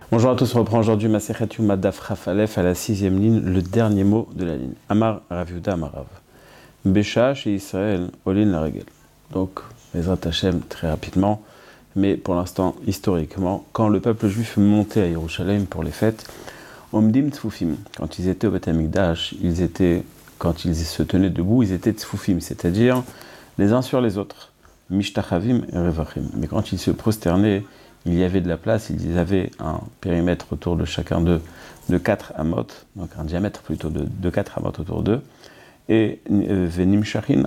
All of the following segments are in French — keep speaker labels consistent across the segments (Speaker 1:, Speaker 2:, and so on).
Speaker 1: Bonjour à tous, on reprend aujourd'hui Masechet Yuma Daf Chaf Aleph à la 6e ligne, le dernier mot de la ligne. Amar Rav Yehuda Amar Rav. Bécha chez Israël, Olin la Regel. Donc, Ezrat Hashem très rapidement, mais pour l'instant, historiquement, quand le peuple juif montait à Yerushalayim pour les fêtes, Omdim Tzfufim, quand ils étaient au Beth Amikdash, quand ils se tenaient debout, ils étaient Tzfufim, c'est-à-dire les uns sur les autres, Mishtachavim et Revachim. Mais quand ils se prosternaient, il y avait de la place, ils avaient un périmètre autour de chacun d'eux de 4 amot, donc un diamètre plutôt de 4 amot autour d'eux, et Venim Shachin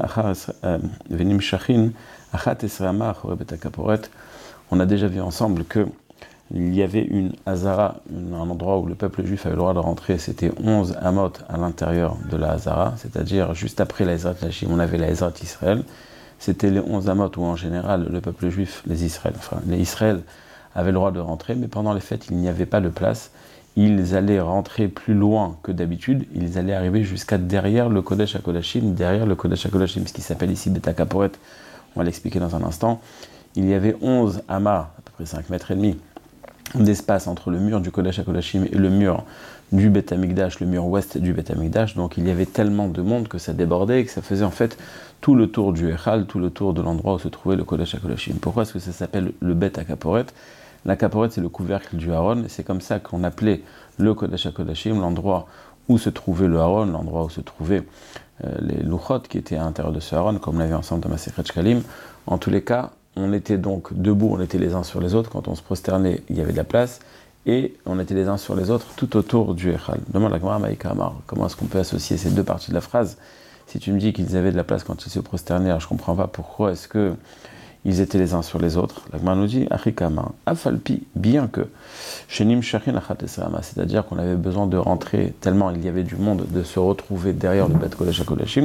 Speaker 1: Achat Esrama Chorebet Akaporet. On a déjà vu ensemble que il y avait une Hazara, un endroit où le peuple juif avait le droit de rentrer, c'était 11 amot à l'intérieur de la Hazara, c'est-à-dire juste après la Ezrat Lachim, on avait la Ezrat Israël. C'était les 11 amot où en général le peuple juif, les Israël avaient le droit de rentrer, mais pendant les fêtes il n'y avait pas de place. Ils allaient rentrer plus loin que d'habitude, ils allaient arriver jusqu'à derrière le Kodesh HaKodashim, ce qui s'appelle ici Beta Kaporet, on va l'expliquer dans un instant. Il y avait 11 amas, à peu près 5 mètres et demi, d'espace entre le mur du Kodesh HaKodashim et le mur du Beth Amikdash, le mur ouest du Beth Amikdash. Donc il y avait tellement de monde que ça débordait et que ça faisait en fait tout le tour du Echal, tout le tour de l'endroit où se trouvait le Kodesh HaKodashim. Pourquoi est-ce que ça s'appelle le Beth HaKaporet? La Kaporet, c'est le couvercle du Haron, et c'est comme ça qu'on appelait le Kodesh HaKodashim, l'endroit où se trouvait le Haron, l'endroit où se trouvaient les Luchot qui étaient à l'intérieur de ce Haron, comme on l'a vu ensemble dans Masechet Shkalim. En tous les cas, on était donc debout, on était les uns sur les autres. Quand on se prosternait, il y avait de la place, et on était les uns sur les autres tout autour du Echal. Demande la Gemara Maïka Amar, comment est-ce qu'on peut associer ces deux parties de la phrase? Si tu me dis qu'ils avaient de la place quand ils se prosternaient, alors je ne comprends pas pourquoi est-ce que ils étaient les uns sur les autres. La Gemara nous dit Achikama, Afalpi, bien que Shenim Shachin Achat Esrama, c'est-à-dire qu'on avait besoin de rentrer tellement il y avait du monde, de se retrouver derrière le Beth Kodesh HaKodashim,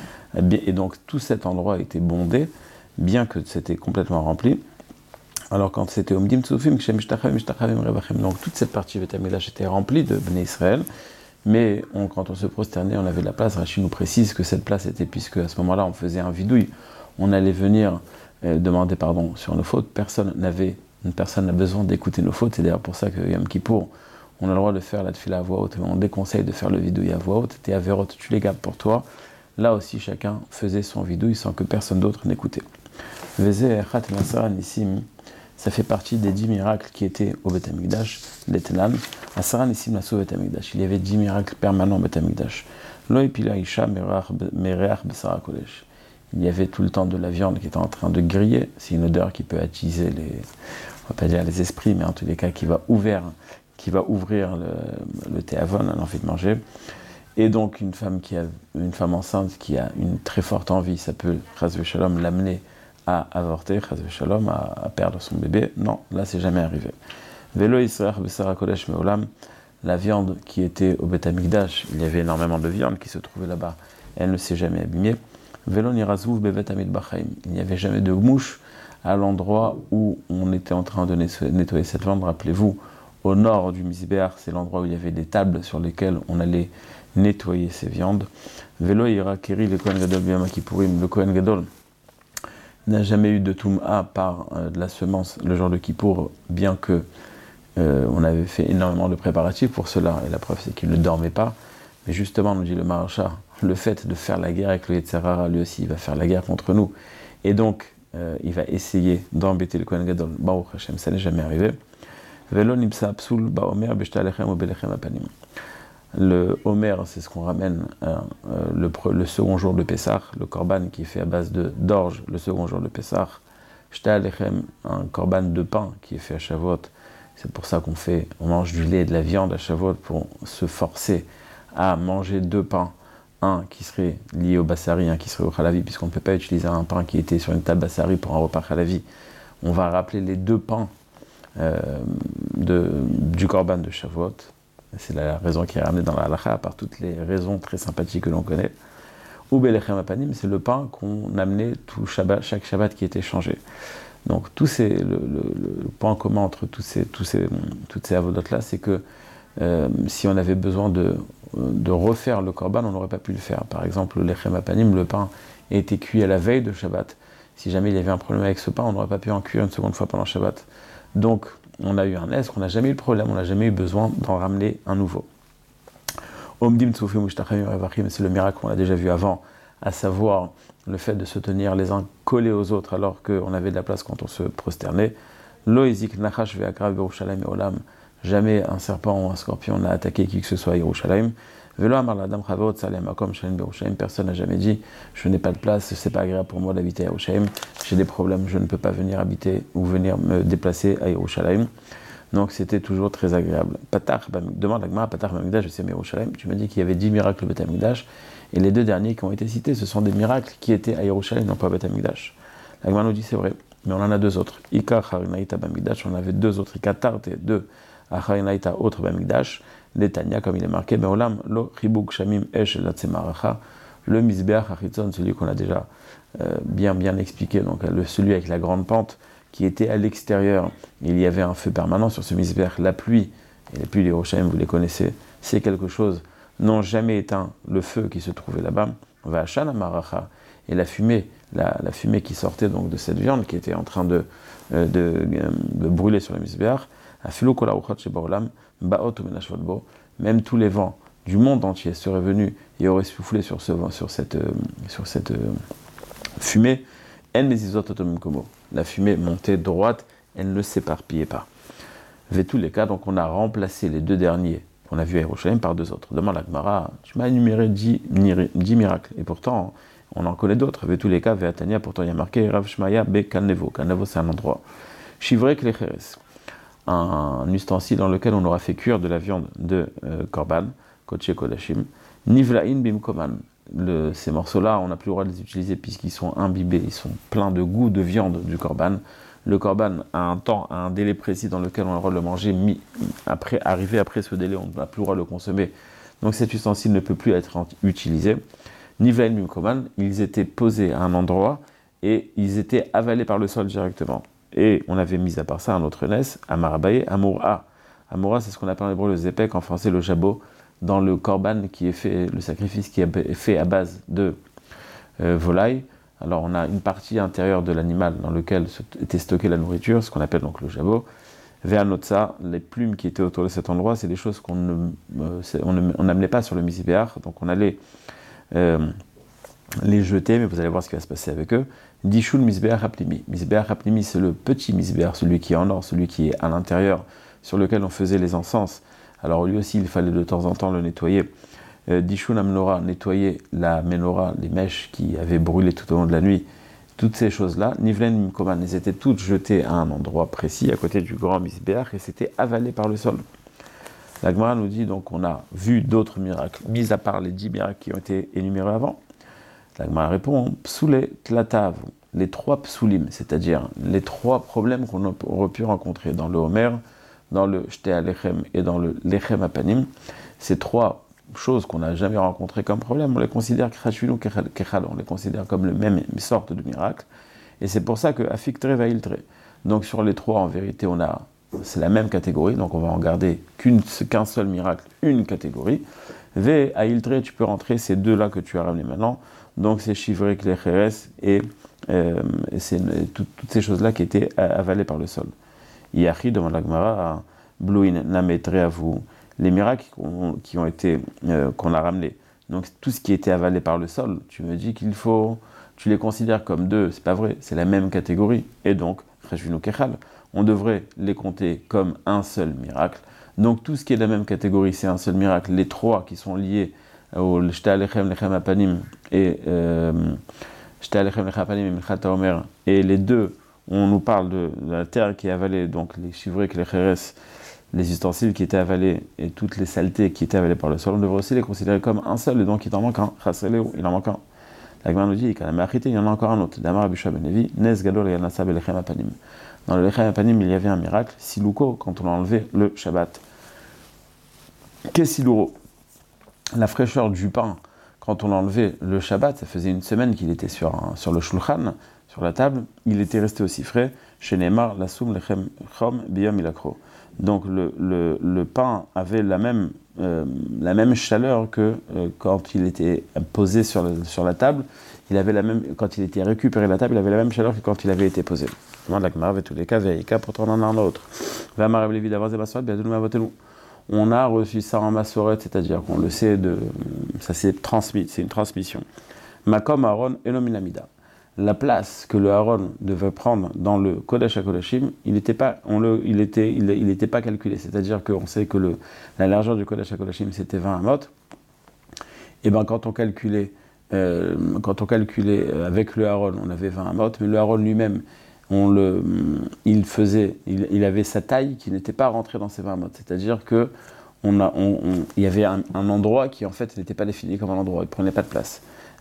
Speaker 1: et donc tout cet endroit était bondé, bien que c'était complètement rempli. Alors quand c'était Omdim Tzufim, Mishtachavim Revachim, donc toute cette partie Beth Amikdash était remplie de Bnei Israël, mais quand on se prosternait, on avait de la place. Rachid nous précise que cette place était, puisque à ce moment-là on faisait un vidouille, on allait venir demander pardon sur nos fautes. Personne n'a besoin d'écouter nos fautes. C'est d'ailleurs pour ça que Yom Kippour, on a le droit de faire la tefila à voix haute, mais on déconseille de faire le vidouille à voix haute. Tes averot, tu les gardes pour toi. Là aussi, chacun faisait son vidouille sans que personne d'autre n'écoutait. Ça fait partie des 10 miracles qui étaient au Beth Amikdash, l'Etenan. Asara Nissim Nassou Beth Amikdash. Il y avait 10 miracles permanents au Beth Amikdash. Lo epila isha mereach besara kodesh. Il y avait tout le temps de la viande qui était en train de griller. C'est une odeur qui peut attiser on va pas dire les esprits, mais en tous les cas qui va ouvrir le théavon, l'envie de manger. Et donc une femme enceinte qui a une très forte envie, ça peut, chas v'shalom, l'amener à avorter, chas v'shalom, à perdre son bébé. Non, là c'est jamais arrivé. Velo Yisrael Besara Kodesh Meolam, la viande qui était au Beth Amikdash, il y avait énormément de viande qui se trouvait là-bas, elle ne s'est jamais abîmée. Velo Nirazouv Bevet Amid Bachaim, il n'y avait jamais de mouche à l'endroit où on était en train de nettoyer cette viande. Rappelez-vous, au nord du Mizbeach, c'est l'endroit où il y avait des tables sur lesquelles on allait nettoyer ces viandes. Velo Irakeri, le Kohen Gadol Biyom Kippourim, le Kohen Gadol n'a jamais eu de Toum'a par de la semence le jour de Kippour, bien que on avait fait énormément de préparatifs pour cela, et la preuve c'est qu'il ne dormait pas. Mais justement, nous dit le Maharsha, le fait de faire la guerre avec le Yetzer Hara, lui aussi, il va faire la guerre contre nous. Et donc, il va essayer d'embêter le Kohen Gadol. Baruch Hashem, ça n'est jamais arrivé. Velo nimsa psul ba'omer b'shtalechem ou belechem apanim. Le Homer, c'est ce qu'on ramène le second jour de Pessah, le korban qui est fait à base d'orge, le second jour de Pessah. Shtalechem, un korban de pain qui est fait à Shavuot. C'est pour ça on mange du lait et de la viande à Shavuot pour se forcer à manger 2 pains, un qui serait lié au bassari, un qui serait au chalavi, puisqu'on ne peut pas utiliser un pain qui était sur une table bassari pour un repas chalavi. On va rappeler les 2 pains du korban de Shavuot. C'est la raison qui est ramenée dans la halakha, par toutes les raisons très sympathiques que l'on connaît. Ou belechem apanim, c'est le pain qu'on amenait chaque Shabbat qui était changé. Donc le point commun entre toutes ces avodotes-là, c'est que si on avait besoin de refaire le korban, on n'aurait pas pu le faire. Par exemple, le lechem apanim, le pain a été cuit à la veille de Shabbat. Si jamais il y avait un problème avec ce pain, on n'aurait pas pu en cuire une seconde fois pendant Shabbat. Donc, on a eu un Nes, on n'a jamais eu de problème, on n'a jamais eu besoin d'en ramener un nouveau. Omdim Tsufim Ushtachayim Revachim, c'est le miracle qu'on a déjà vu avant, à savoir le fait de se tenir les uns collés aux autres alors qu'on avait de la place quand on se prosternait. Loïzik Nachash Ve'akrav Yerushalayim Olam, jamais un serpent ou un scorpion n'a attaqué qui que ce soit à Yerushalayim. Velo Amar Ladam Chavot Salem Makom Shalem Yerushalayim, personne n'a jamais dit je n'ai pas de place, c'est pas agréable pour moi d'habiter à Yerushalayim, j'ai des problèmes, je ne peux pas venir habiter ou venir me déplacer à Yerushalayim. Donc c'était toujours très agréable. Demande à Gmara, Patach Bamikdash, je sais, mais Yerushalayim, tu m'as dit qu'il y avait 10 miracles au Beth Amikdash, et les deux derniers qui ont été cités, ce sont des miracles qui étaient à Yerushalayim, non pas au Beth Amikdash. La Gmara nous dit c'est vrai, mais on en a deux autres. Ika Charinaïta Bamikdash, on avait deux autres. Ika Tarte, deux. À Charinaïta, autre Bamikdash. Les Tanya, comme il est marqué, mais Olam, Lo Chibuk Shamim Esh Latsemaracha, le Misbeach Achitzon, celui qu'on a déjà bien expliqué, donc celui avec la grande pente, qui était à l'extérieur, il y avait un feu permanent sur ce misbeach. La pluie, et les pluies des Yerushalayim, vous les connaissez, c'est quelque chose, n'ont jamais éteint le feu qui se trouvait là-bas. Va'ashan amaracha, et la fumée qui sortait donc de cette viande qui était en train de brûler sur le misbeach, afilu kol haruchot shebaolam ba'ot umenashvot bo, même tous les vents du monde entier seraient venus et auraient soufflé sur cette fumée. La fumée montait droite, elle ne s'éparpillait pas. Avec tous les cas, donc on a remplacé les deux derniers qu'on a vus à Yerushalayim par deux autres. Demande à Gmara, tu m'as énuméré 10 miracles, et pourtant on en connaît d'autres. Avec tous les cas, Ve'atania, pourtant il y a marqué Rav Shmaya be Kalnevo. Kalnevo, c'est un endroit. Shivrek lecheres, un ustensile dans lequel on aura fait cuire de la viande de Korban, Kodesh Kodashim, Nivlain bimkoman. Ces morceaux-là, on n'a plus le droit de les utiliser puisqu'ils sont imbibés, ils sont pleins de goût de viande du korban. Le korban a un délai précis dans lequel on a le droit de le manger, arrivé après ce délai, on n'a plus le droit de le consommer. Donc cet ustensile ne peut plus être utilisé. Nivlain bimkoman, ils étaient posés à un endroit et ils étaient avalés par le sol directement. Et on avait mis à part ça un autre nes, Amarabaye, Amoura. Amoura, c'est ce qu'on appelle en hébreu le zepek, en français le jabot, dans le korban qui est fait, le sacrifice qui est fait à base de volaille. Alors on a une partie intérieure de l'animal dans lequel était stockée la nourriture, ce qu'on appelle donc le jabot. Ve'anotza, les plumes qui étaient autour de cet endroit, c'est des choses qu'on n'amenait pas sur le misbéach, donc on allait les jeter, mais vous allez voir ce qui va se passer avec eux. Dishun misbéach haplimi. Misbéach haplimi, c'est le petit misbéach, celui qui est en or, celui qui est à l'intérieur, sur lequel on faisait les encens. Alors lui aussi, il fallait de temps en temps le nettoyer. Dishun amnora, nettoyer la menorah, les mèches qui avaient brûlé tout au long de la nuit. Toutes ces choses-là, Nivlen Mimkoman, elles étaient toutes jetées à un endroit précis, à côté du grand misbéach, et c'était avalé par le sol. La Gemara nous dit donc on a vu d'autres miracles, mis à part les 10 miracles qui ont été énumérés avant. La Gemara répond, Psoulé Tlatav, les 3 psoulim, c'est-à-dire les 3 problèmes qu'on aurait pu rencontrer dans le Homer, dans le Shte Alechem et dans le Lechem Apanim. Ces 3 choses qu'on n'a jamais rencontrées comme problème, on les considère kechal, on les considère comme la même sorte de miracle. Et c'est pour ça que Afiktre va iltre. Donc sur les 3, en vérité, c'est la même catégorie, donc on va en garder qu'un seul miracle, une catégorie. V à iltre, tu peux rentrer ces 2-là que tu as ramenés maintenant. Donc c'est Shivrek Lecheres et c'est toutes ces choses-là qui étaient avalées par le sol. Yachi demande la Gemara, Blouin nametre à vous les miracles qui ont été qu'on a ramenés. Donc tout ce qui était avalé par le sol, tu me dis tu les considères comme 2, c'est pas vrai, c'est la même catégorie. Et donc, Cheshvinu Kechal, on devrait les compter comme un seul miracle. Donc tout ce qui est de la même catégorie, c'est un seul miracle. Les 3 qui sont liés au Shte Alechem, Lechem Apanim et Shte Alechem, Lechem Apanim et Michat HaOmer, et les 2, on nous parle de la terre qui est avalée, donc les chivrek, les cheres, les ustensiles qui étaient avalés et toutes les saletés qui étaient avalées par le sol, on devrait aussi les considérer comme un seul, et donc il en manque un. Il en manque un. La Gemara nous dit, il y en a encore un autre. Damar Abisha Ben Levi, Nes Gadol Yanasa Belechem Apanim. Dans le Lechem Apanim, il y avait un miracle, Silouko, quand on a enlevé le Shabbat. Qu'est-ce Silouro? La fraîcheur du pain, quand on a enlevé le Shabbat, ça faisait une semaine qu'il était sur le Shulchan, sur la table, il était resté aussi frais. Chez Neymar, la soum lechem chom biyom ilakro. Donc le pain avait la même chaleur que quand il était posé sur la table. Il avait quand il était récupéré de la table, il avait la même chaleur que quand il avait été posé. Demande la Gemara, tous les cas, Veika, pourtant on en a un autre. On a reçu ça en Massoret, c'est-à-dire qu'on le sait, ça s'est transmis, c'est une transmission. Makom Aaron Elominamida. La place que le Aaron devait prendre dans le Kodesh HaKodashim, il n'était pas calculé. C'est-à-dire qu'on sait que la largeur du Kodesh HaKodashim, c'était 20 amot. Et bien quand on calculait avec le Aaron, on avait 20 amot, mais le Aaron lui-même, il avait sa taille qui n'était pas rentrée dans ces 20 amot. C'est-à-dire que il y avait un endroit qui en fait n'était pas défini comme un endroit, il ne prenait pas de place.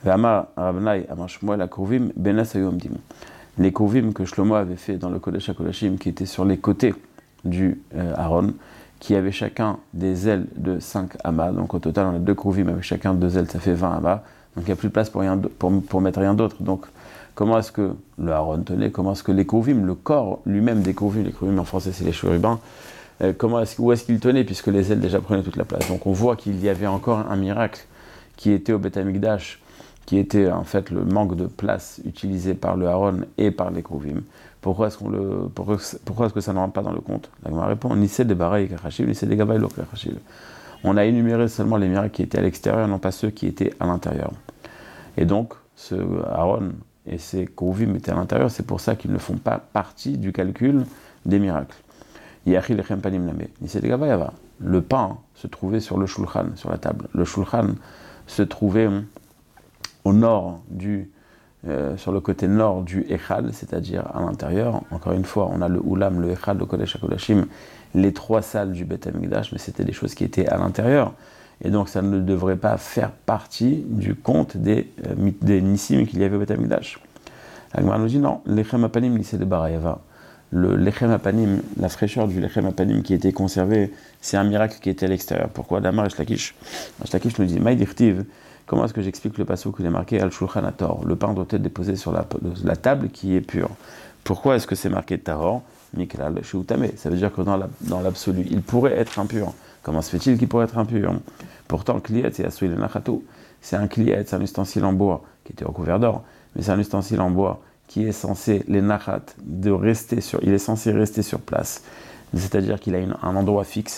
Speaker 1: Les kouvim que Shlomo avait fait dans le Kodesh HaKodashim, qui étaient sur les côtés du Aaron, qui avaient chacun des ailes de 5 amas, donc au total on a 2 kouvim avec chacun 2 ailes, ça fait 20 amas, donc il n'y a plus de place pour mettre rien d'autre. Donc comment est-ce que le Aaron tenait, comment est-ce que les kouvim, le corps lui-même des kouvim, les kouvim en français c'est les chérubins, où est-ce qu'il tenait, puisque les ailes déjà prenaient toute la place. Donc on voit qu'il y avait encore un miracle qui était au Beth Amikdash, qui était en fait le manque de place utilisé par le Aaron et par les Kouvim. Pourquoi est-ce que ça ne rentre pas dans le compte? La Gemara répond, ni c'est des Baraï Kachashiv, ni c'est des Gavaï Kachashiv. On a énuméré seulement les miracles qui étaient à l'extérieur, non pas ceux qui étaient à l'intérieur. Et donc, ce Aaron et ses Kouvim étaient à l'intérieur, c'est pour ça qu'ils ne font pas partie du calcul des miracles. Yachi Lechem Panim Lame, ni c'est des Gavaï. Le pain se trouvait sur le Shulchan, sur la table. Le Shulchan se trouvait au nord sur le côté nord du Echad, c'est-à-dire à l'intérieur. Encore une fois, on a le Ulam, le Echad, le Kodesh HaKodashim, les 3 salles du Beth Amikdash, mais c'était des choses qui étaient à l'intérieur. Et donc ça ne devrait pas faire partie du compte des Nissim qu'il y avait au Beth Amikdash. L'Agmara nous dit non, l'Echem Apanim lycée de Barayava. Le Lechem Apanim, la fraîcheur du Lechem Apanim qui était conservé, c'est un miracle qui était à l'extérieur. Pourquoi? Damar et Shlakish nous dit Maïdirtiv. Comment est-ce que j'explique le passage qu'il est marqué Al-Shulchan Ator? Le pain doit être déposé sur la table qui est pure. Pourquoi est-ce que c'est marqué Tahor? Miklal Sheutame. Ça veut dire que dans l'absolu, il pourrait être impur. Comment se fait-il qu'il pourrait être impur? Pourtant, Kliet, c'est Asui le Nachato. C'est un Kliet, c'est un ustensile en bois qui était recouvert d'or, mais c'est un ustensile en bois qui est censé, les Nachat, il est censé rester sur place. C'est-à-dire qu'il a un endroit fixe.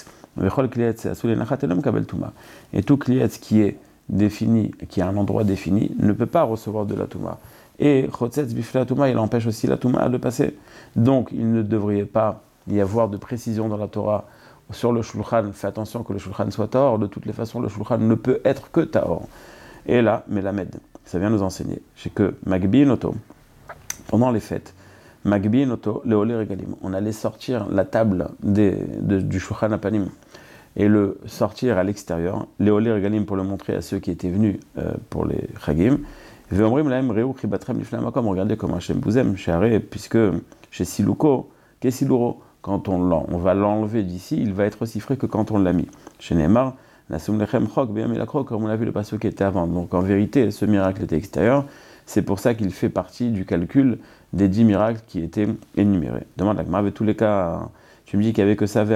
Speaker 1: Et tout Kliet qui est défini, qui a un endroit défini, ne peut pas recevoir de la Touma. Et Chotzetz Bifla Touma, il empêche aussi la Touma de passer. Donc, il ne devrait pas y avoir de précision dans la Torah sur le Shulchan. Fais attention que le Shulchan soit Tahor. De toutes les façons, le Shulchan ne peut être que Tahor. Et là, Melamed, ça vient nous enseigner, c'est que Magbi Noto, pendant les fêtes, Magbi Noto, Leolé Regalim, on allait sortir la table du Shulchan Apanim et le sortir à l'extérieur, Léolé Regalim pour le montrer à ceux qui étaient venus pour les Chagim. Regardez comment Hachem vous aime, puisque chez Silouko, qu'est Silouro? Quand on va l'enlever d'ici, il va être aussi frais que quand on l'a mis. Chez Neymar, comme on a vu le passage qui était avant. Donc en vérité, ce miracle était extérieur. C'est pour ça qu'il fait partie du calcul des 10 miracles qui étaient énumérés. Demande à Gemara, tous les cas. Tu me dis qu'il n'y avait que ça,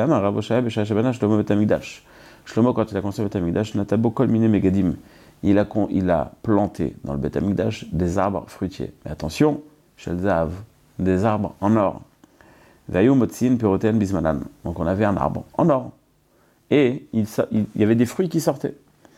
Speaker 1: Shlomo, quand il a construit le Beth Amikdash, Natabo Kol Mine Megadim, il a planté dans le Beth Amikdash des arbres fruitiers. Mais attention, Shel Zahav, des arbres en or. Vayu Motzin Peroten Bismanan. Donc on avait un arbre en or. Et il y avait des fruits qui sortaient.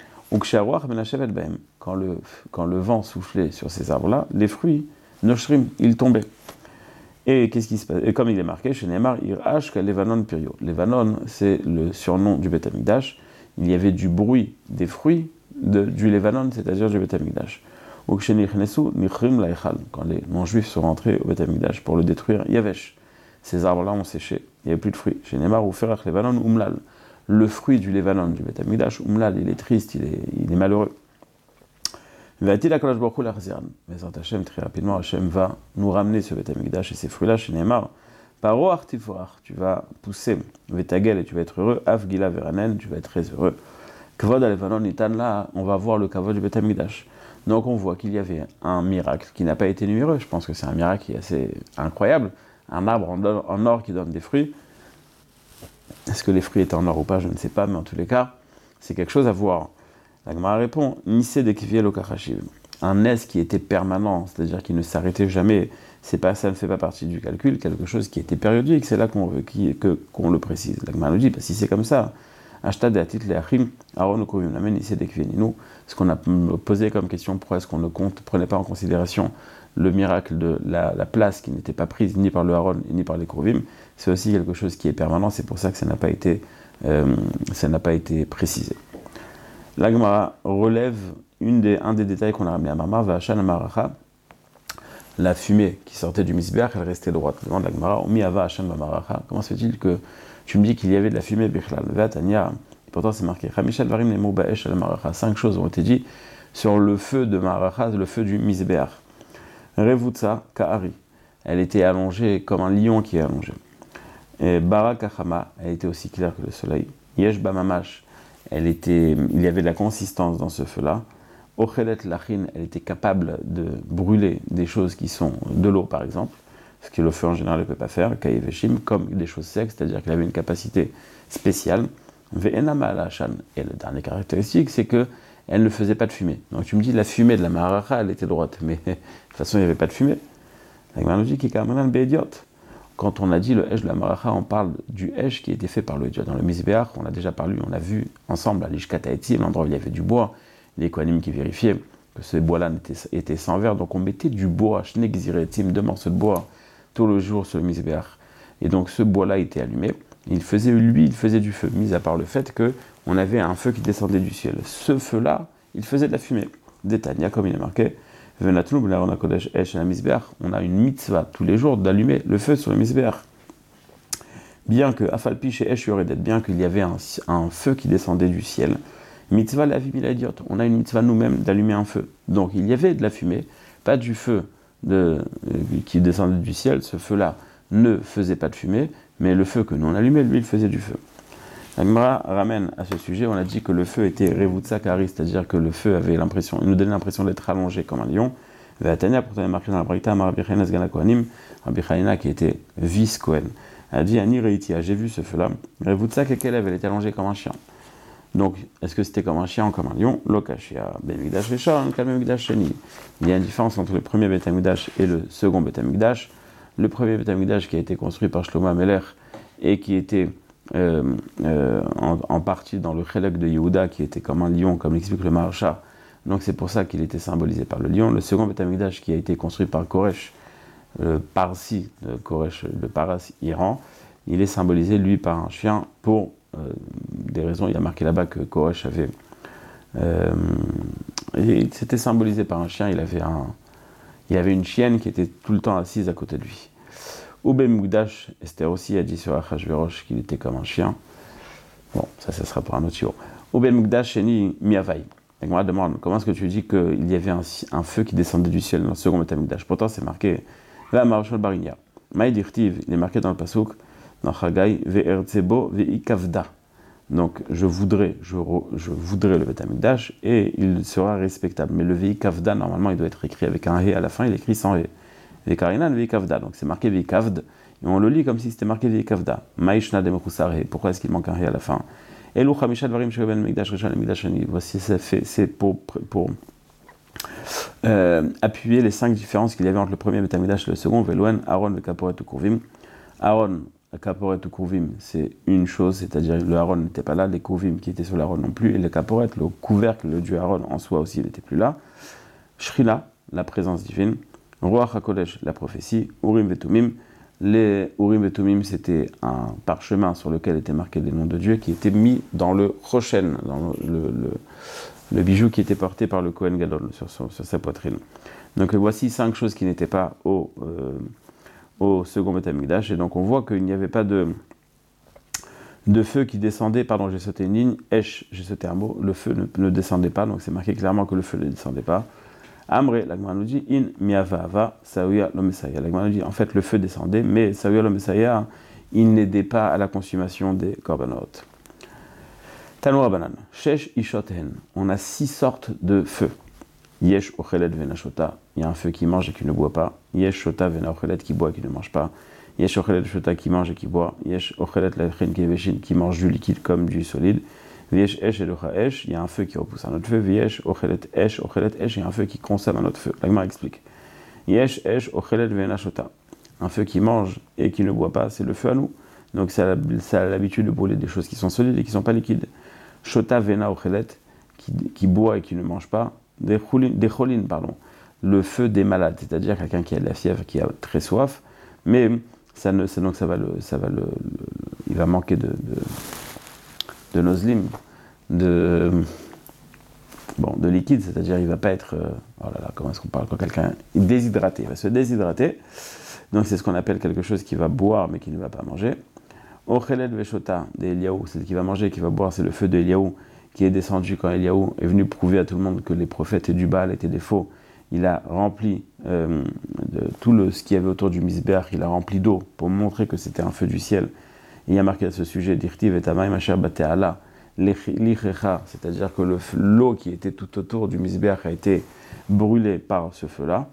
Speaker 1: Quand le vent soufflait sur ces arbres-là, les fruits, Noshrim, ils tombaient. Et qu'est-ce qui se passe? Et comme il est marqué chez Neymar, Irash ka Levanon Pirio. Levanon, c'est le surnom du Beth Amikdash. Il y avait du bruit des fruits du Levanon, c'est-à-dire du Beth Amikdash. Quand les non-juifs sont rentrés au Beth Amikdash pour le détruire, Yavesh. Ces arbres-là ont séché, il n'y avait plus de fruits. Chez Neymar, ou Ferach Levanon Umlal. Le fruit du Levanon, du Beth Amikdash, Umlal, il est triste, il est malheureux. Mais Hachem, très rapidement, Hachem va nous ramener ce Beth Amikdash et ces fruits-là chez Neymar. Paro artifoar, tu vas pousser Vetagel et tu vas être heureux. Avgila veranen, tu vas être très heureux. Kvod alevanon itan là, on va voir le kavod du Beth Amikdash. Donc on voit qu'il y avait un miracle qui n'a pas été numéreux. Je pense que c'est un miracle qui est assez incroyable. Un arbre en or qui donne des fruits. Est-ce que les fruits étaient en or ou pas? Je ne sais pas, mais en tous les cas, c'est quelque chose à voir. La Gemara répond, Nissé de Kiviel au Kachashiv. Un S qui était permanent, c'est-à-dire qui ne s'arrêtait jamais, ça ne fait pas partie du calcul, quelque chose qui était périodique, c'est là qu'on veut qu'on le précise. La Gemara nous dit, si c'est comme ça, Ashtad atit le'achim, Aaron ou Kovim, l'amen ici nous, ce qu'on a posé comme question, pourquoi est-ce qu'on ne prenait pas en considération le miracle de la place qui n'était pas prise ni par le Aaron ni par les Kovim, c'est aussi quelque chose qui est permanent, c'est pour ça que ça n'a pas été précisé. La Gemara relève un des détails qu'on a ramené à Mamar, Va'ashan Amaracha, la fumée qui sortait du misbeach, elle restait droite. Demande la Gemara, Omiava Hashem Amaracha, comment se fait-il que tu me dis qu'il y avait de la fumée Bichlal, Ve'atania, pourtant c'est marqué, Chamishal Varim Nemo Ba'esh al Amaracha, 5 choses ont été dites sur le feu de Maracha, le feu du misbeach. Revutsa Ka'ari, elle était allongée comme un lion qui est allongé. Et Barakachama, elle était aussi claire que le soleil. Yesh Bamamash, il y avait de la consistance dans ce feu-là. Ochelet Lachin, elle était capable de brûler des choses qui sont de l'eau, par exemple, ce que le feu en général ne peut pas faire, Kaïveshim, comme des choses secs, c'est-à-dire qu'elle avait une capacité spéciale. Ve'enama Alachan, et la dernière caractéristique, c'est qu'elle ne faisait pas de fumée. Donc tu me dis, la fumée de la Maharacha, elle était droite, mais de toute façon, il n'y avait pas de fumée. La Gemara nous dit qu'il y a un bédiot. Quand on a dit le Hesh de la Maracha, on parle du Hesh qui était fait par le Dieu. Dans le Misbeach, on a déjà parlé, on a vu ensemble à l'Ishkat Haïti, l'endroit où il y avait du bois, les Kohanim qui vérifiaient que ce bois-là était sans verre. Donc on mettait du bois, Shnek Ziretim, 2 morceaux de bois, tout le jour sur le Misbeach. Et donc ce bois-là était allumé. Il faisait du feu, mis à part le fait qu'on avait un feu qui descendait du ciel. Ce feu-là, il faisait de la fumée. Détania, comme il est marqué. On a une mitzvah tous les jours d'allumer le feu sur le misbeach. Bien que, Afalpi chez Esh Yoredet, bien qu'il y avait un feu qui descendait du ciel, mitzvah la vie miladiot, on a une mitzvah nous-mêmes d'allumer un feu. Donc il y avait de la fumée, pas du feu qui descendait du ciel, ce feu-là ne faisait pas de fumée, mais le feu que nous on allumait, lui, il faisait du feu. La Gemara ramène à ce sujet, on a dit que le feu était Revutsa Kari, c'est-à-dire que le feu il nous donnait l'impression d'être allongé comme un lion. Ve'atania, pourtant il est marqué dans la Braïta, Rabbi Chaina Sgana Kohanim, Rabbi Chaina qui était vice-Kohen, a dit Ani Reitia, j'ai vu ce feu-là, Revutsa Kekelev, elle était allongée comme un chien. Donc, est-ce que c'était comme un chien ou comme un lion? Lokashia, Bemigdash Rishon, Kalmemigdash Sheni. Il y a une différence entre le premier Beth Amikdash et le second Beth Amikdash. Le premier Beth Amikdash qui a été construit par Shlomo HaMelech et qui était en partie dans le Chelek de Yehuda qui était comme un lion, comme l'explique le Maharsha. Donc c'est pour ça qu'il était symbolisé par le lion. Le second Beth Amikdash qui a été construit par Koresh, Parsi, Koresh de Paras, Iran, il est symbolisé lui par un chien pour des raisons. Il y a marqué là-bas que Koresh avait... c'était symbolisé par un chien, il avait une chienne qui était tout le temps assise à côté de lui. Oubem Mugdash, Esther aussi a dit sur Achashverosh qu'il était comme un chien. Bon, ça sera pour un autre jour. Oubem Mugdash, Sheni Miavai. Et moi, demande, comment est-ce que tu dis qu'il y avait un feu qui descendait du ciel dans le second Beth Mugdash? Pourtant, c'est marqué, la Marshal Barinia. Maïdirtiv, il est marqué dans le Pasuk, dans Chagai, Ve'ertzebo, Ve'ikavda. Donc, je voudrais le Beth Mugdash et il sera respectable. Mais le Ve'ikavda, normalement, il doit être écrit avec un He à la fin, il est écrit sans He. Ve'karinan ve'ikavda, donc c'est marqué ve'ikavd, et on le lit comme si c'était marqué ve'ikavda. Maïshna demechusare, pourquoi est-ce qu'il manque un ré à la fin? Elu chamisha dvarim sheben migdash rishon et migdash sheni. Voici, c'est pour appuyer les 5 différences qu'il y avait entre le premier Beth Amikdash et le second. Ve'loen, Aaron, ve'kaporet ukurvim. Aaron, kaporet ukurvim, c'est une chose, c'est-à-dire le Aaron n'était pas là, les kurvim qui étaient sur l'Aaron non plus, et le kaporet, le couvercle, le dieu Aaron en soi aussi, il n'était plus là. Shrila, la présence divine. Ruach HaKodesh, la prophétie, Urim Vetumim. Les Urim Vetumim, c'était un parchemin sur lequel étaient marqués les noms de Dieu qui était mis dans le Rochen, dans le bijou qui était porté par le Kohen Gadol sur sa poitrine. Donc voici 5 choses qui n'étaient pas au second Beth Amikdash. Et donc on voit qu'il n'y avait pas de feu qui descendait, pardon, j'ai sauté une ligne, Esh, j'ai sauté un mot, le feu ne descendait pas, donc c'est marqué clairement que le feu ne descendait pas. Amré, la Gemara nous dit, in miavava, saouya lo Messiah. La Gemara nous dit, en fait, le feu descendait, mais saouya lo Messiah, il n'aidait pas à la consommation des korbanot. Tanoura banane, shesh ishoten. On a 6 sortes de feux. Yesh ochelet venashota. Il y a un feu qui mange et qui ne boit pas. Yesh shota vena ochelet qui boit et qui ne mange pas. Yesh ochelet shota qui mange et qui boit. Yesh ochelet lachin keveshin qui mange du liquide comme du solide. Viesh esh elocha esh, il y a un feu qui repousse un autre feu. Viesh ochelet esh, il y a un feu qui consomme un autre feu. La Gemara explique. Yesh esh ochelet ve'ena shota. Un feu qui mange et qui ne boit pas, c'est le feu à nous. Donc ça a l'habitude de brûler des choses qui sont solides et qui ne sont pas liquides. Shota ve'ena ochelet, qui boit et qui ne mange pas. Des cholin, pardon. Le feu des malades, c'est-à-dire quelqu'un qui a de la fièvre, qui a très soif, mais il va manquer de nozlim, de liquide, c'est-à-dire il va pas être, oh là là, comment est-ce qu'on parle quand quelqu'un est déshydraté, il va se déshydrater, donc c'est ce qu'on appelle quelque chose qui va boire mais qui ne va pas manger. Ocheled veshota de Eliaou, c'est qui va manger et qui va boire, c'est le feu de Eliaou qui est descendu quand Eliaou est venu prouver à tout le monde que les prophètes et du Baal étaient des faux. Il a rempli de tout ce qu'il y avait autour du Misbéach, il a rempli d'eau pour montrer que c'était un feu du ciel. Et il y a marqué à ce sujet, Dirtiv et Amaim Asher Bate'ala, l'Ichecha, c'est-à-dire que l'eau qui était tout autour du Misbéach a été brûlée par ce feu-là.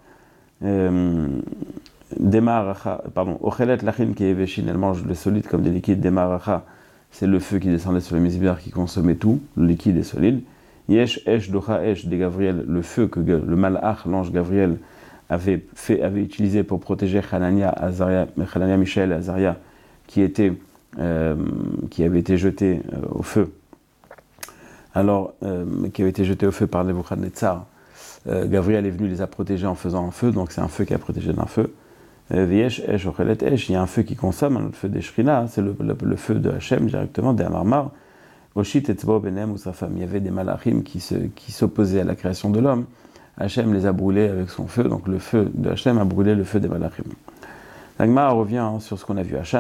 Speaker 1: Ochelet Lachin qui est Eveshin, elle mange le solide comme des liquides. Demaracha, c'est le feu qui descendait sur le Misbéach qui consommait tout, le liquide et solide. Yesh Esh Docha Esh de Gabriel, le feu que le Malach, l'ange Gabriel, avait utilisé pour protéger Hanania, Mishaël et Azaria, qui avait été jeté au feu. Alors, qui avait été jeté au feu par Nebuchadnezzar. Gabriel est venu les a protégés en faisant un feu, donc c'est un feu qui a protégé d'un feu. Yesh Esh Ochelet Esh, il y a un feu qui consomme, un autre feu des Shrina, c'est le feu de Hachem directement, des Amarmar. Oshit etzbo benem ou sa femme, il y avait des malachim qui s'opposaient à la création de l'homme. Hachem les a brûlés avec son feu, donc le feu de Hachem a brûlé le feu des malachim. L'Agmara revient sur ce qu'on a vu. La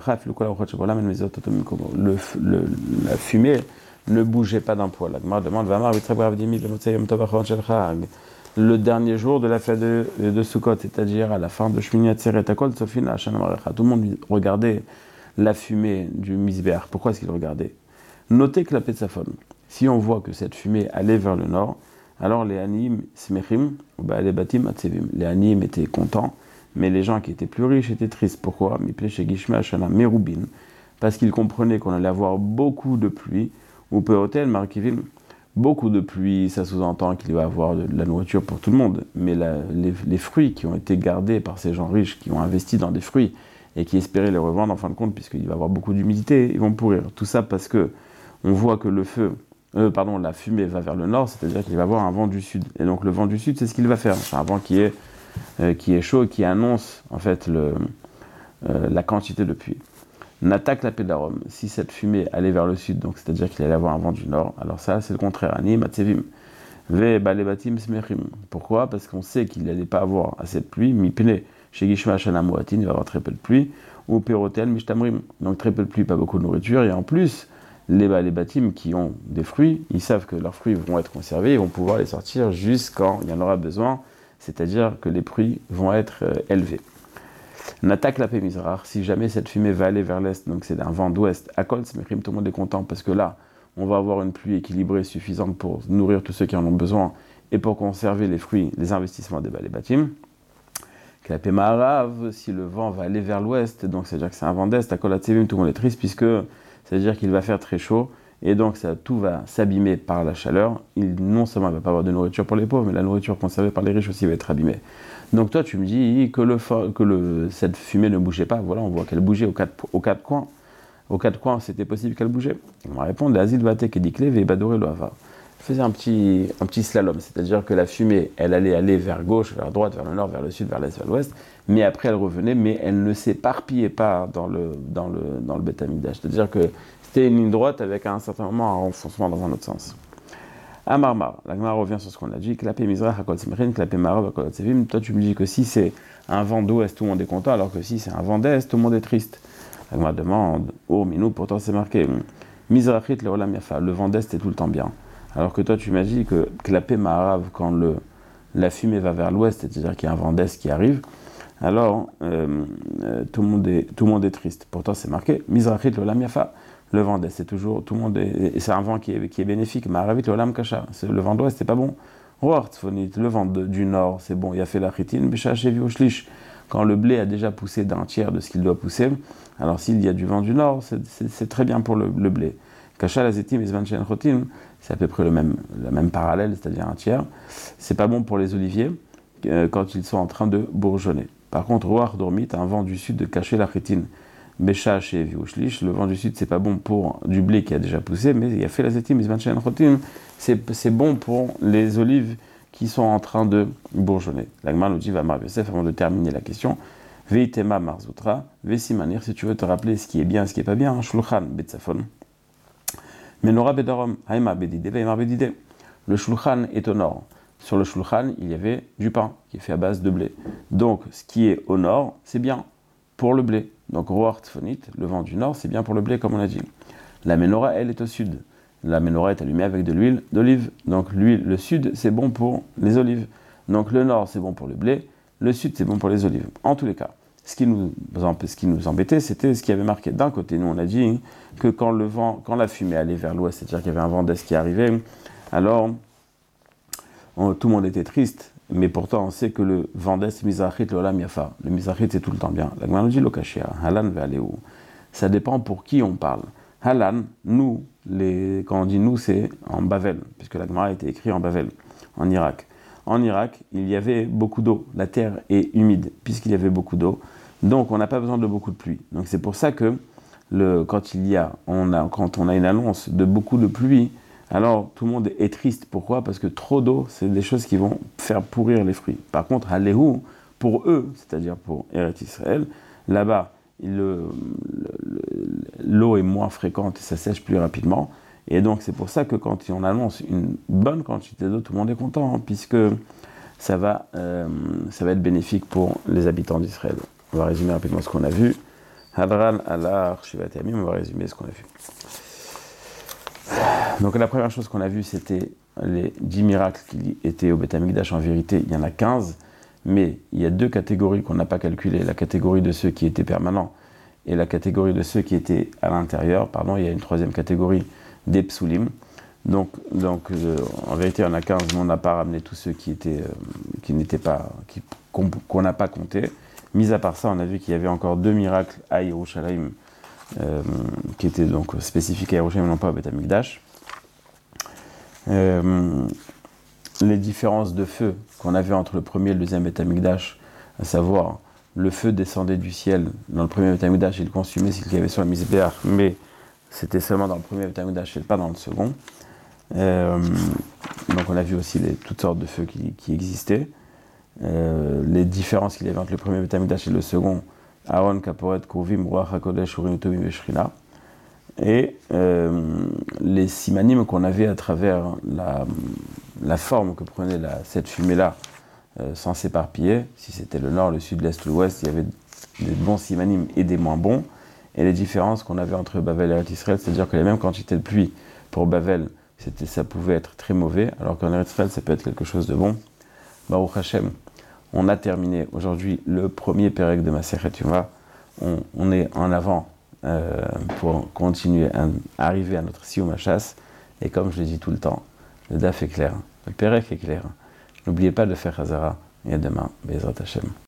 Speaker 1: fumée ne bougeait pas d'un poil. L'Agmara demande le dernier jour de la fête de Sukkot, c'est-à-dire à la fin de Shmini Atzeret, tout le monde regardait la fumée du Misbéach. Pourquoi est-ce qu'il regardait? Notez que la Petzafon, si on voit que cette fumée allait vers le nord, alors les Aniyim smechim, les batim atzevim. Les Aniyim étaient contents, mais les gens qui étaient plus riches étaient tristes. Pourquoi? Parce qu'ils comprenaient qu'on allait avoir beaucoup de pluie, ou peotel markivim. Beaucoup de pluie, ça sous-entend qu'il va y avoir de la nourriture pour tout le monde, mais les fruits qui ont été gardés par ces gens riches, qui ont investi dans des fruits, et qui espéraient les revendre en fin de compte, puisqu'il va y avoir beaucoup d'humidité, ils vont pourrir. Tout ça parce que on voit que la fumée va vers le nord, c'est-à-dire qu'il va y avoir un vent du sud. Et donc le vent du sud, c'est ce qu'il va faire. C'est un vent qui est chaud et qui annonce en fait la quantité de pluie. N'attaque la pédarom. Si cette fumée allait vers le sud, donc c'est-à-dire qu'il allait avoir un vent du nord, alors ça c'est le contraire. Ani matsevim. Ve balebatim smechim. Pourquoi? Parce qu'on sait qu'il n'allait pas avoir assez de pluie. Mipne chez Gishma Shana Moatin, il va y avoir très peu de pluie. Ou perotel mishtamrim. Donc très peu de pluie, pas beaucoup de nourriture. Et en plus, les bâtiments qui ont des fruits, ils savent que leurs fruits vont être conservés, ils vont pouvoir les sortir jusqu'à il y en aura besoin, c'est-à-dire que les prix vont être élevés. On attaque la Pémisrar, si jamais cette fumée va aller vers l'est, donc c'est un vent d'ouest, à Kol Smechim, tout le monde est content parce que là, on va avoir une pluie équilibrée suffisante pour nourrir tous ceux qui en ont besoin et pour conserver les fruits, les investissements des bâtiments. La Pémarav, si le vent va aller vers l'ouest, donc c'est-à-dire que c'est un vent d'est, à Kol Atzevim, tout le monde est triste puisque c'est-à-dire qu'il va faire très chaud, et donc tout va s'abîmer par la chaleur. Non seulement il ne va pas avoir de nourriture pour les pauvres, mais la nourriture conservée par les riches aussi va être abîmée. Donc toi, tu me dis que cette fumée ne bougeait pas. Voilà, on voit qu'elle bougeait aux quatre coins. Aux quatre coins, c'était possible qu'elle bougeait. On va répondre, l'Azil Vatek et Diklev et Badoré Loava. Faisait un petit slalom, c'est-à-dire que la fumée, elle allait aller vers gauche, vers droite, vers le nord, vers le sud, vers l'est, vers l'ouest, mais après elle revenait, mais elle ne s'éparpillait pas dans le Beth Amikdash. C'est-à-dire que c'était une ligne droite avec à un certain moment un renfoncement dans un autre sens. Amarmar, la Gemara revient sur ce qu'on a dit, Klapé Mizrach Hakol Simrin, Klapé Marav Hakol Atzevim. Toi tu me dis que si c'est un vent d'ouest, tout le monde est content, alors que si c'est un vent d'est, tout le monde est triste. La Gemara demande, oh Minou, pourtant c'est marqué, Mizrachit le Olam Yafa, le vent d'est est tout le temps bien. Alors que toi, tu m'as dit que Klapé Marav, quand la fumée va vers l'ouest, c'est-à-dire qu'il y a un vent d'est qui arrive, alors tout le monde est triste. Pourtant, c'est marqué Mizrachit l'Olam Yafa. Le vent d'est, c'est toujours, tout le monde est, c'est un vent qui est bénéfique. Maravit l'Olam Kasha. Le vent d'ouest, c'est pas bon. Le vent du nord, c'est bon. Il a fait la chitine, Bécha Chevi Oshlish. Quand le blé a déjà poussé d'un tiers de ce qu'il doit pousser, alors s'il y a du vent du nord, c'est très bien pour le blé. Kasha, la zetim, Isvanchen Chotim, c'est à peu près le même parallèle, c'est-à-dire un tiers. C'est pas bon pour les oliviers, quand ils sont en train de bourgeonner. Par contre, Roar Dormit, un vent du sud de cacher la rétine. Bécha chez Viouchlich, le vent du sud, c'est pas bon pour du blé qui a déjà poussé, mais il y a fait la zétim, c'est bon pour les olives qui sont en train de bourgeonner. L'Agmar nous dit, va Mar Yosef, avant de terminer la question, Veitema Marzoutra, Vesimanir, si tu veux te rappeler ce qui est bien, ce qui est pas bien, Shulchan Betzafon. Menora Bedarom, Haima Bedide, Veimar Bedide. Le Shulchan est au nord. Sur le Shulchan, il y avait du pain qui est fait à base de blé. Donc, ce qui est au nord, c'est bien pour le blé. Donc, Roar Tfonit, le vent du nord, c'est bien pour le blé, comme on a dit. La menorah, elle, est au sud. La menorah est allumée avec de l'huile d'olive. Donc, l'huile, le sud, c'est bon pour les olives. Donc, le nord, c'est bon pour le blé. Le sud, c'est bon pour les olives. En tous les cas, ce qui nous embêtait, c'était ce qui avait marqué. D'un côté, nous, on a dit que quand la fumée allait vers l'ouest, c'est-à-dire qu'il y avait un vent d'est qui arrivait, alors tout le monde était triste. Mais pourtant, on sait que le vent d'est, Mizrachit, l'Olam Yafa. Le Mizrachit, c'est tout le temps bien. La Gemara nous dit, Lokashia, Halan va aller où? Ça dépend pour qui on parle. Halan, nous, quand on dit nous, c'est en Bavel, puisque la Gemara a été écrite en Bavel, en Irak. En Irak, il y avait beaucoup d'eau. La terre est humide, puisqu'il y avait beaucoup d'eau. Donc, on n'a pas besoin de beaucoup de pluie. Donc, c'est pour ça que quand on a une annonce de beaucoup de pluie, alors tout le monde est triste. Pourquoi? Parce que trop d'eau, c'est des choses qui vont faire pourrir les fruits. Par contre, Haléhou, pour eux, c'est-à-dire pour Eretz Israël, là-bas, l'eau est moins fréquente et ça sèche plus rapidement. Et donc, c'est pour ça que quand on annonce une bonne quantité d'eau, tout le monde est content, puisque ça va être bénéfique pour les habitants d'Israël. On va résumer rapidement ce qu'on a vu. Hadran ala Shivat Yamim, on va résumer ce qu'on a vu. Donc la première chose qu'on a vue, c'était les 10 miracles qui étaient au Beth Amikdash. En vérité, il y en a 15, mais il y a deux catégories qu'on n'a pas calculées. La catégorie de ceux qui étaient permanents et la catégorie de ceux qui étaient à l'intérieur. Pardon, il y a une troisième catégorie, des psulim. Donc en vérité, il y en a 15, mais on n'a pas ramené tous ceux qu'on n'a pas compté. Mis à part ça, on a vu qu'il y avait encore 2 miracles à Yerushalayim, qui étaient donc spécifiques à Yerushalayim, non pas au Beth Amikdash. Les différences de feu qu'on avait entre le premier et le deuxième Beth Amikdash, à savoir le feu descendait du ciel dans le premier Beth Amikdash, il consumait ce qu'il y avait sur la Mizbeach, mais c'était seulement dans le premier Beth Amikdash et pas dans le second. Donc on a vu aussi toutes sortes de feux qui existaient. Les différences qu'il y avait entre le premier Beth Amikdash et le second, Aaron, Kaporet, Kouvim, Ruach HaKodesh, Urim, Tumim et Shrina. Et les simanim qu'on avait à travers la forme que prenait cette fumée-là, sans s'éparpiller, si c'était le nord, le sud, l'est, l'ouest, il y avait des bons simanim et des moins bons, et les différences qu'on avait entre Bavel et Eretz Israël, c'est-à-dire que les mêmes quantités de pluie pour Bavel, ça pouvait être très mauvais, alors qu'en Eretz Israël, ça peut être quelque chose de bon. Baruch Hashem, on a terminé aujourd'hui le premier Pérec de Masechet Yoma. On est en avant pour continuer à arriver à notre Siyum HaShas. Et comme je le dis tout le temps, le Daf est clair, le Pérec est clair. N'oubliez pas de faire Hazara. Et à demain, Be'ezrat Hashem.